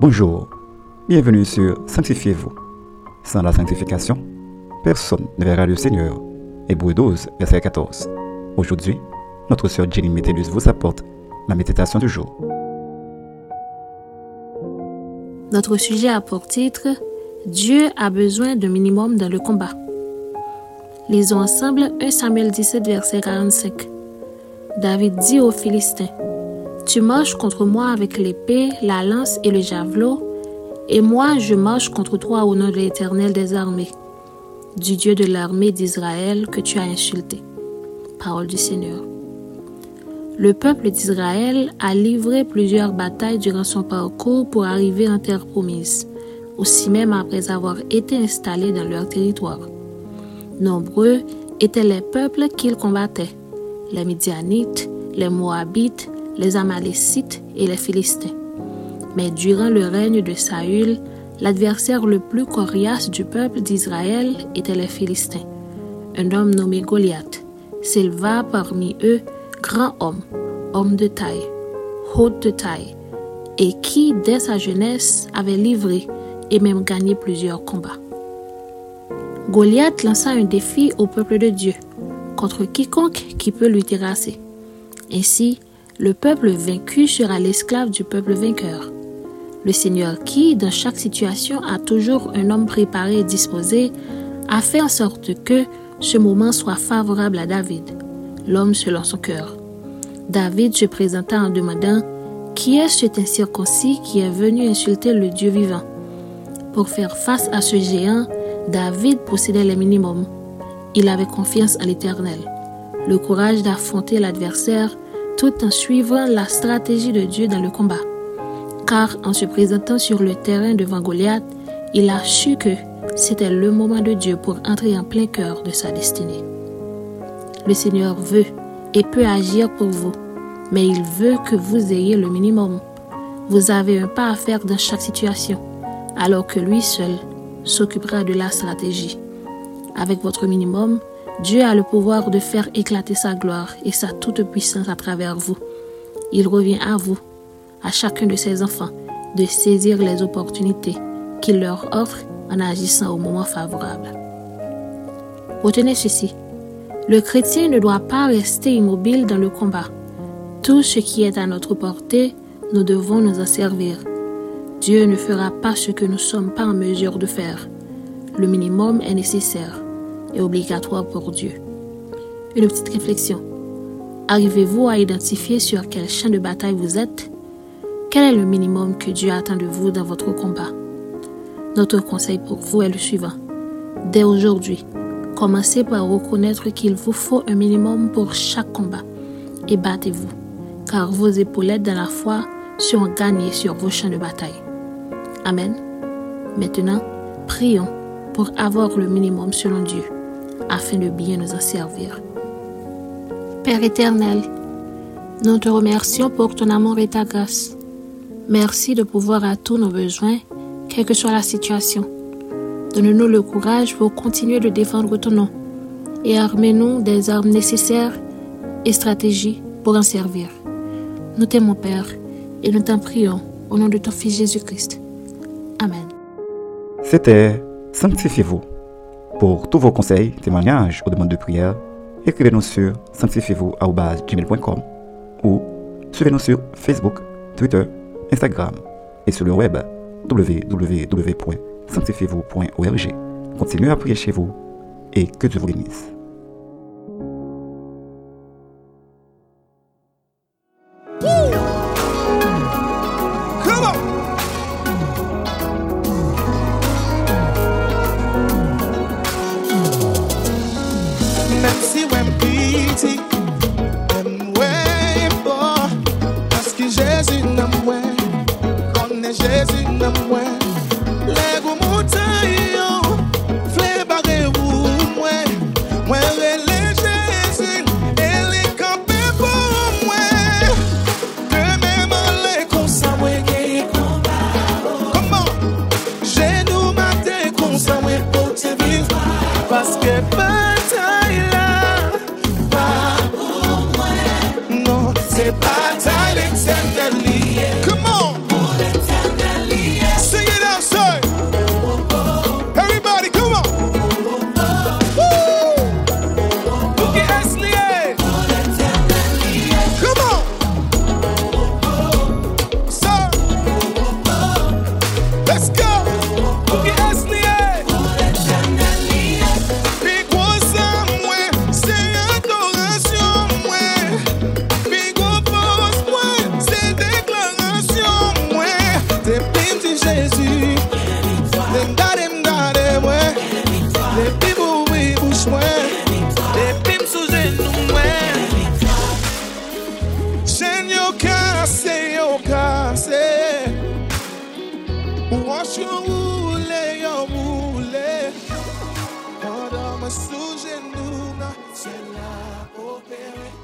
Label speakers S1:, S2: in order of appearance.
S1: Bonjour, bienvenue sur Sanctifiez-vous. Sans la sanctification, personne ne verra le Seigneur. Hébreux 12, verset 14. Aujourd'hui, notre sœur Jenny Métellus vous apporte la méditation du jour.
S2: Notre sujet a pour titre « Dieu a besoin d'un minimum dans le combat ». Lisons ensemble 1 Samuel 17, verset 45. David dit aux Philistins, « Tu marches contre moi avec l'épée, la lance et le javelot, et moi je marche contre toi au nom de l'Éternel des armées, du Dieu de l'armée d'Israël que tu as insulté. » Parole du Seigneur. Le peuple d'Israël a livré plusieurs batailles durant son parcours pour arriver en terre promise, aussi même après avoir été installés dans leur territoire. Nombreux étaient les peuples qu'ils combattaient, les Midianites, les Moabites, les Amalécites et les Philistins. Mais durant le règne de Saül, l'adversaire le plus coriace du peuple d'Israël était les Philistins. Un homme nommé Goliath s'éleva parmi eux, grand homme de taille, haute de taille, et qui, dès sa jeunesse, avait livré et même gagné plusieurs combats. Goliath lança un défi au peuple de Dieu, contre quiconque qui peut lui terrasser. Ainsi, le peuple vaincu sera l'esclave du peuple vainqueur. Le Seigneur qui, dans chaque situation, a toujours un homme préparé et disposé, a fait en sorte que ce moment soit favorable à David, l'homme selon son cœur. David se présenta en demandant « Qui est cet incirconcis qui est venu insulter le Dieu vivant ?» Pour faire face à ce géant, David possédait les minimums. Il avait confiance en l'Éternel, le courage d'affronter l'adversaire tout en suivant la stratégie de Dieu dans le combat. Car en se présentant sur le terrain devant Goliath, il a su que c'était le moment de Dieu pour entrer en plein cœur de sa destinée. Le Seigneur veut et peut agir pour vous, mais il veut que vous ayez le minimum. Vous avez un pas à faire dans chaque situation, alors que lui seul s'occupera de la stratégie. Avec votre minimum, Dieu a le pouvoir de faire éclater sa gloire et sa toute-puissance à travers vous. Il revient à vous, à chacun de ses enfants, de saisir les opportunités qu'il leur offre en agissant au moment favorable. Retenez ceci. Le chrétien ne doit pas rester immobile dans le combat. Tout ce qui est à notre portée, nous devons nous en servir. Dieu ne fera pas ce que nous ne sommes pas en mesure de faire. Le minimum est nécessaire et obligatoire pour Dieu. Une petite réflexion. Arrivez-vous à identifier sur quel champ de bataille vous êtes? Quel est le minimum que Dieu attend de vous dans votre combat? Notre conseil pour vous est le suivant. Dès aujourd'hui, commencez par reconnaître qu'il vous faut un minimum pour chaque combat et battez-vous, car vos épaulettes dans la foi seront gagnées sur vos champs de bataille. Amen. Maintenant, prions pour avoir le minimum selon Dieu, afin de bien nous en servir. Père éternel, nous te remercions pour ton amour et ta grâce. Merci de pouvoir à tous nos besoins, quelle que soit la situation. Donne-nous le courage pour continuer de défendre ton nom et armez-nous des armes nécessaires et stratégies pour en servir. Nous t'aimons, Père, et nous t'en prions au nom de ton Fils Jésus-Christ. Amen.
S1: C'était Sanctifiez-vous. Pour tous vos conseils, témoignages ou demandes de prière, écrivez-nous sur sanctifiez-vous@gmail.com ou suivez-nous sur Facebook, Twitter, Instagram et sur le web www.sanctifiez-vous.org. Continuez à prier chez vous et que Dieu vous bénisse.
S3: Merci, ouais, piti, ouais, bon, parce que Jésus n'a moins, qu'on est Jésus n'a moins, les goûts moutaillons, flé barré ou moins, les Jésus, et les campés pour moi, de même les consommer qui combat. Comment? J'ai nous maté consommer pour te vivre, parce que c'est bataille éternelle. Come on. Wash your roulé, your roulé. Pendant ma sous-genou, c'est la opérée.